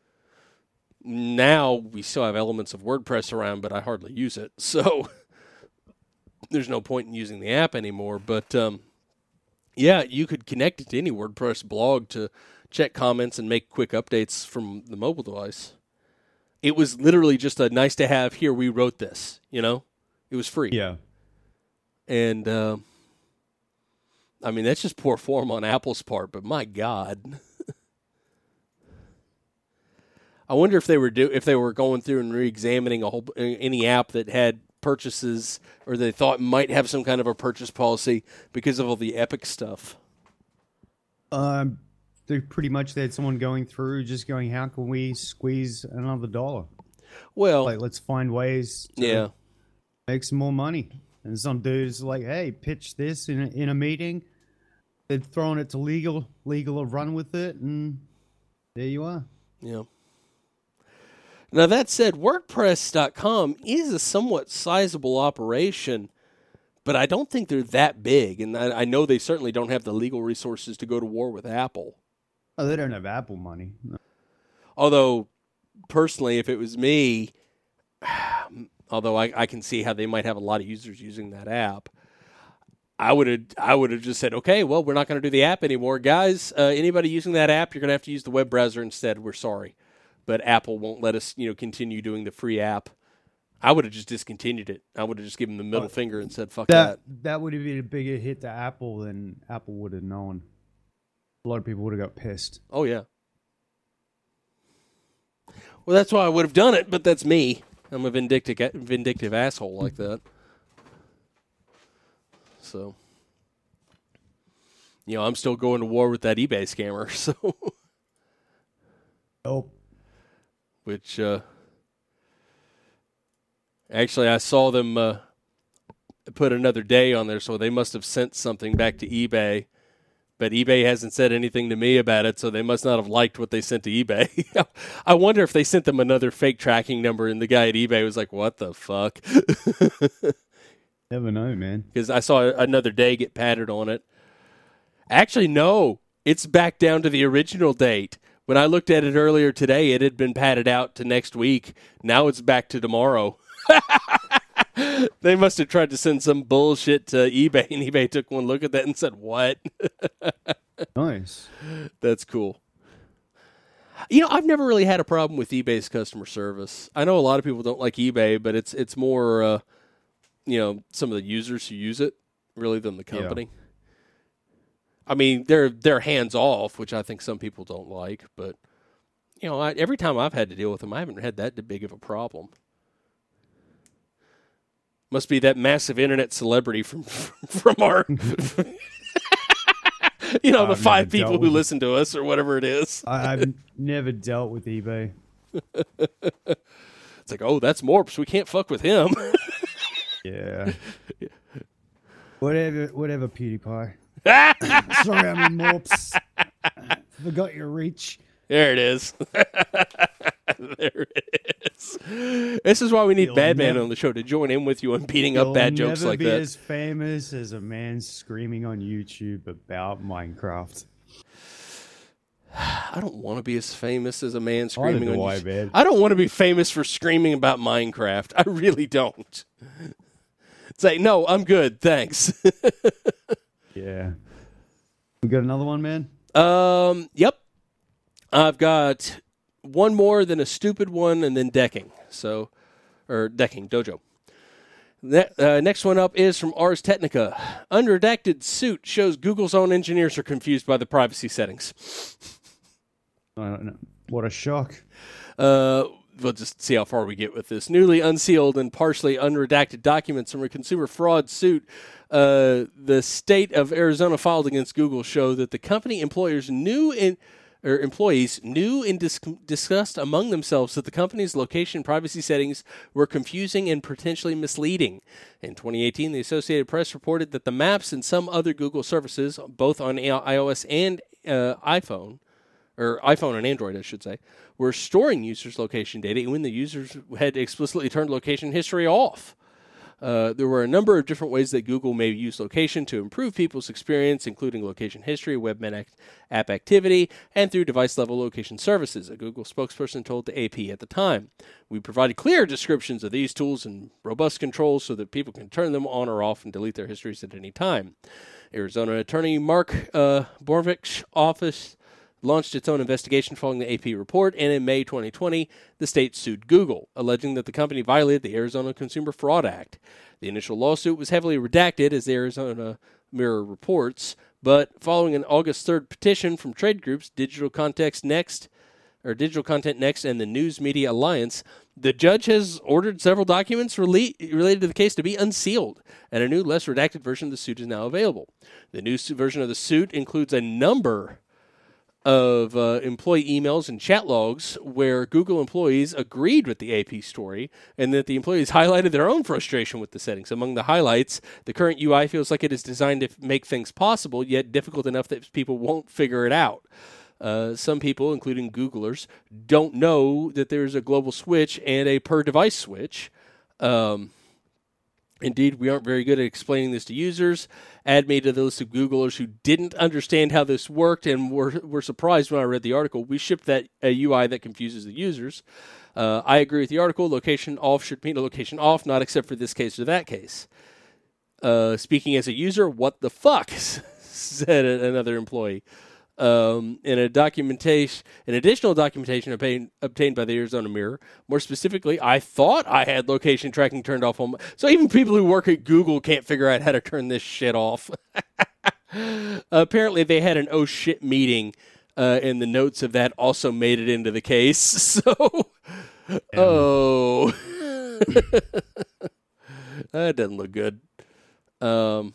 Now we still have elements of WordPress around, but I hardly use it, so there's no point in using the app anymore. But um, yeah, you could connect it to any WordPress blog to check comments and make quick updates from the mobile device. It was literally just a nice to have, here, we wrote this, you know? It was free. Yeah. And, uh, I mean, that's just poor form on Apple's part, but my God. I wonder if they were do if they were going through and re-examining a whole any app that had purchases or they thought might have some kind of a purchase policy because of all the Epic stuff. Um, they pretty much they had someone going through just going, how can we squeeze another dollar? Well, Like, let's find ways to yeah. make some more money. And some dude's like, hey, pitch this in a, in a meeting. They've thrown it to legal. Legal have run with it, and there you are. Yeah. Now, that said, WordPress dot com is a somewhat sizable operation, but I don't think they're that big. And I, I know they certainly don't have the legal resources to go to war with Apple. Oh, they don't have Apple money. No. Although, personally, if it was me, although I, I can see how they might have a lot of users using that app, I would have I would have just said, okay, well, we're not going to do the app anymore. Guys, uh, anybody using that app, you're going to have to use the web browser instead. We're sorry. But Apple won't let us, you know, continue doing the free app. I would have just discontinued it. I would have just given them the middle oh, finger and said, fuck that. That, that would have been a bigger hit to Apple than Apple would have known. A lot of people would have got pissed. Oh, yeah. Well, that's why I would have done it, but that's me. I'm a vindictive, vindictive asshole like that. So, you know, I'm still going to war with that eBay scammer. So, oh, which uh, actually I saw them uh, put another day on there, so they must have sent something back to eBay. But eBay hasn't said anything to me about it, so they must not have liked what they sent to eBay. I wonder if they sent them another fake tracking number, and the guy at eBay was like, "What the fuck?" Never know, man. Because I saw another day get padded on it. Actually, no. It's back down to the original date. When I looked at it earlier today, it had been padded out to next week. Now it's back to tomorrow. They must have tried to send some bullshit to eBay, and eBay took one look at that and said, what? Nice. That's cool. You know, I've never really had a problem with eBay's customer service. I know a lot of people don't like eBay, but it's it's more... Uh, you know, some of the users who use it, really, than the company. Yeah. I mean, they're they're hands off, which I think some people don't like. But you know, I, every time I've had to deal with them, I haven't had that big of a problem. Must be that massive internet celebrity from from our, you know, the I've five people who listen to us or whatever it is. I, I've never dealt with eBay. It's like, oh, that's Morps. We can't fuck with him. Yeah. Whatever, whatever, PewDiePie. Sorry, I'm in Morps. Forgot your reach. There it is. There it is. This is why we need You'll Bad Man never, on the show, to join in with you on beating up bad jokes like that. You'll never be as famous as a man screaming on YouTube about Minecraft. I don't want to be as famous as a man screaming on YouTube. Man. I don't want to be famous for screaming about Minecraft. I really don't. It's like, no, I'm good, thanks. Yeah. We got another one, man? Um, yep. I've got one more, then a stupid one, and then decking. So, or decking, dojo. Ne- uh, next one up is from Ars Technica. Unredacted suit shows Google's own engineers are confused by the privacy settings. I don't know. What a shock. Uh, we'll just see how far we get with this. Newly unsealed and partially unredacted documents from a consumer fraud suit uh, the state of Arizona filed against Google show that the company employers knew in or employees knew and dis- discussed among themselves that the company's location privacy settings were confusing and potentially misleading. In twenty eighteen, the Associated Press reported that the maps and some other Google services, both on iOS and uh, iPhone, or iPhone and Android, I should say, were storing users' location data when the users had explicitly turned location history off. Uh, there were a number of different ways that Google may use location to improve people's experience, including location history, web act- app activity, and through device-level location services, a Google spokesperson told the A P at the time. We provided clear descriptions of these tools and robust controls so that people can turn them on or off and delete their histories at any time. Arizona attorney Mark uh, Borvik's office launched its own investigation following the A P report, and in May twenty twenty, the state sued Google, alleging that the company violated the Arizona Consumer Fraud Act. The initial lawsuit was heavily redacted, as the Arizona Mirror reports, but following an August third petition from trade groups Digital Context Next, or Digital Content Next and the News Media Alliance, the judge has ordered several documents rela- related to the case to be unsealed, and a new, less redacted version of the suit is now available. The new version of the suit includes a number of uh, employee emails and chat logs where Google employees agreed with the A P story and that the employees highlighted their own frustration with the settings. Among the highlights, the current U I feels like it is designed to make things possible, yet difficult enough that people won't figure it out. Uh, some people, including Googlers, don't know that there's a global switch and a per-device switch. Um, indeed, we aren't very good at explaining this to users. Add me to the list of Googlers who didn't understand how this worked and were, were surprised when I read the article. We shipped that a U I that confuses the users. Uh, I agree with the article. Location off should mean a location off, not except for this case or that case. Uh, speaking as a user, what the fuck, said another employee. Um, in a documentation, an additional documentation obtained, obtained by the Arizona Mirror. More specifically, I thought I had location tracking turned off on my, so even people who work at Google can't figure out how to turn this shit off. uh, apparently, they had an oh shit meeting, uh, and the notes of that also made it into the case. So, yeah. oh, that doesn't look good. Um,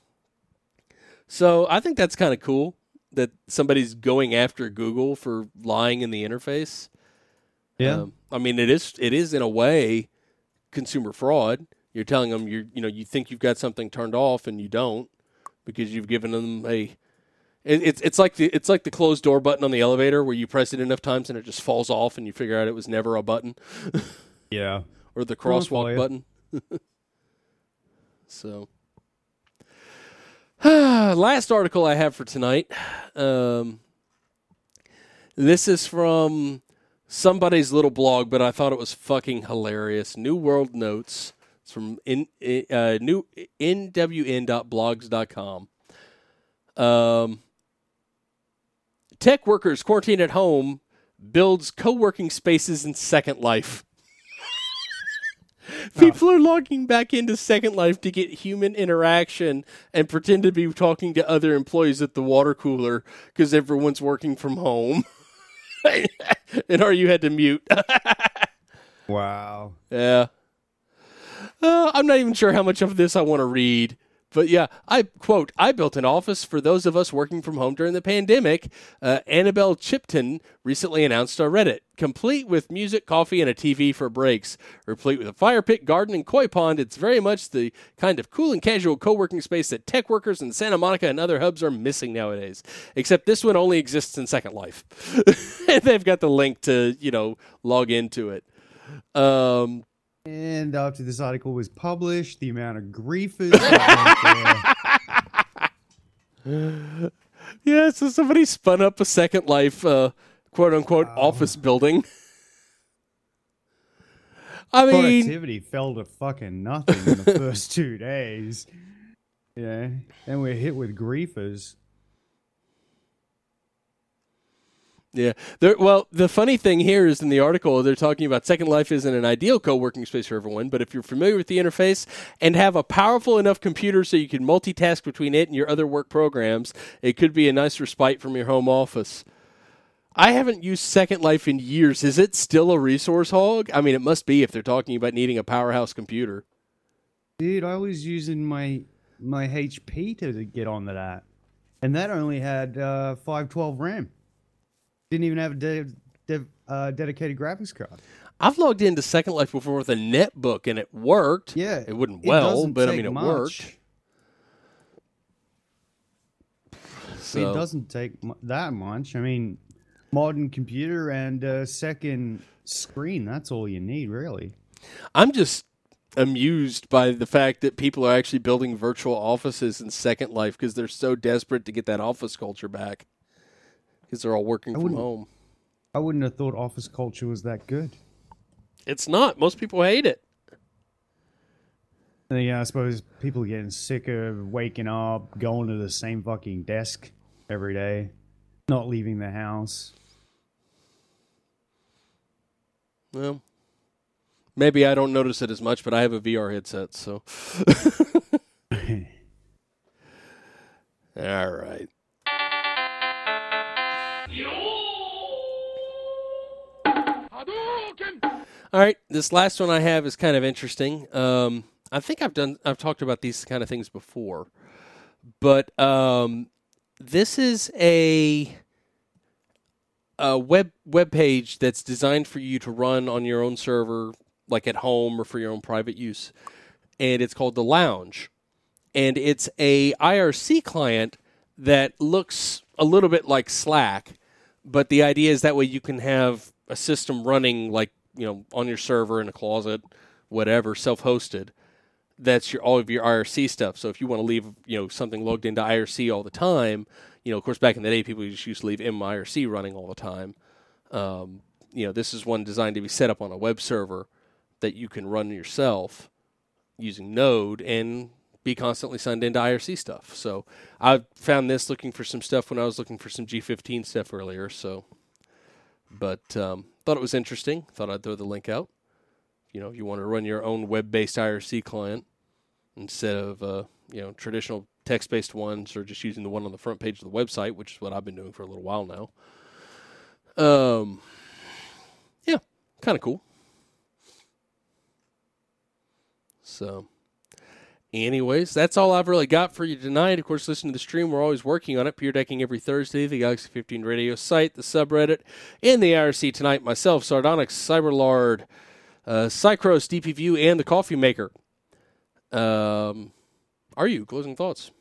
so I think that's kind of cool that somebody's going after Google for lying in the interface. Yeah. Um, I mean, it is, it is in a way consumer fraud. You're telling them you're, you know, you think you've got something turned off and you don't because you've given them a, it, it's, it's like the, it's like the closed door button on the elevator where you press it enough times and it just falls off and you figure out it was never a button. Yeah. Or the crosswalk button. So. Last article I have for tonight. Um, this is from somebody's little blog, but I thought it was fucking hilarious. New World Notes. It's from in, uh, new N W N dot blogs dot com. Um, tech workers quarantined at home builds co-working spaces in Second Life. People are logging back into Second Life to get human interaction and pretend to be talking to other employees at the water cooler because everyone's working from home. And or you had to mute. Wow. Yeah. Uh, I'm not even sure how much of this I want to read. But yeah, I quote, I built an office for those of us working from home during the pandemic. Uh, Annabelle Chipton recently announced on Reddit, complete with music, coffee, and a T V for breaks. Replete with a fire pit, garden, and koi pond, it's very much the kind of cool and casual co-working space that tech workers in Santa Monica and other hubs are missing nowadays. Except this one only exists in Second Life. And they've got the link to, you know, log into it. Um... And after this article was published, the amount of griefers that went there. Yeah, so somebody spun up a Second Life, uh, quote-unquote, wow. office building. I mean... Productivity fell to fucking nothing in the first two days. Yeah, then we're hit with griefers. Yeah. There, well, the funny thing here is in the article, they're talking about Second Life isn't an ideal co-working space for everyone, but if you're familiar with the interface and have a powerful enough computer so you can multitask between it and your other work programs, it could be a nice respite from your home office. I haven't used Second Life in years. Is it still a resource hog? I mean, it must be if they're talking about needing a powerhouse computer. Dude, I was using my my H P to get onto that, and that only had uh, five twelve RAM. Didn't even have a de- de- uh, dedicated graphics card. I've logged into Second Life before with a netbook, and it worked. Yeah. It wouldn't well, it but I mean, it much. worked. So. I mean, it doesn't take m- that much. I mean, modern computer and a second screen, that's all you need, really. I'm just amused by the fact that people are actually building virtual offices in Second Life because they're so desperate to get that office culture back. Because they're all working from home. I wouldn't have thought office culture was that good. It's not. Most people hate it. And yeah, I suppose people are getting sick of waking up, going to the same fucking desk every day, not leaving the house. Well, maybe I don't notice it as much, but I have a V R headset, so. All right. All right, this last one I have is kind of interesting. Um, I think I've done, I've talked about these kind of things before, but um, this is a a web web page that's designed for you to run on your own server, like at home or for your own private use. And it's called The Lounge. And it's a I R C client that looks a little bit like Slack, but the idea is that way you can have a system running like, you know, on your server in a closet, whatever, self-hosted. That's your all of your I R C stuff. So if you want to leave, you know, something logged into I R C all the time, you know, of course, back in the day, people just used to leave M I R C running all the time. Um, you know, this is one designed to be set up on a web server that you can run yourself using Node and be constantly signed into I R C stuff. So I found this looking for some stuff when I was looking for some G fifteen stuff earlier. So, but um, thought it was interesting. Thought I'd throw the link out. You know, if you want to run your own web-based I R C client instead of uh, you know, traditional text-based ones, or just using the one on the front page of the website, which is what I've been doing for a little while now. Um, yeah, kind of cool. So, anyways, that's all I've really got for you tonight. Of course, listen to the stream. We're always working on it. Pure Decking every Thursday, the Galaxy fifteen Radio site, the subreddit, and the I R C Tonight. Myself, Sardonyx, Cyberlard, uh, Cycros, D P View, and the Coffee Maker. Um, are you? Closing thoughts?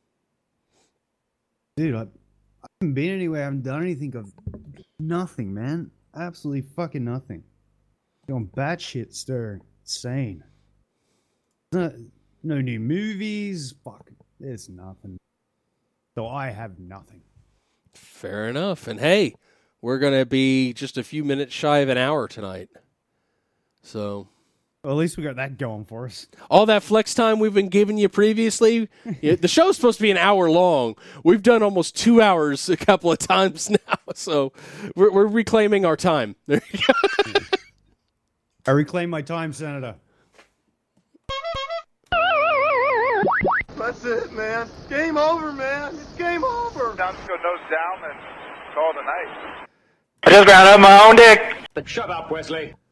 Dude, I, I haven't been anywhere. I haven't done anything of nothing, man. Absolutely fucking nothing. Going batshit stir. Insane. No, no new movies. Fuck. There's nothing. So I have nothing. Fair enough. And hey, we're going to be just a few minutes shy of an hour tonight. So... Well, at least we got that going for us. All that flex time we've been giving you previously, the show's supposed to be an hour long. We've done almost two hours a couple of times now, so we're, we're reclaiming our time. There you go. I reclaim my time, Senator. That's it, man. Game over, man. It's game over. Dunsko nose down and call it a night. I just ground up my own dick. Shut up, Wesley.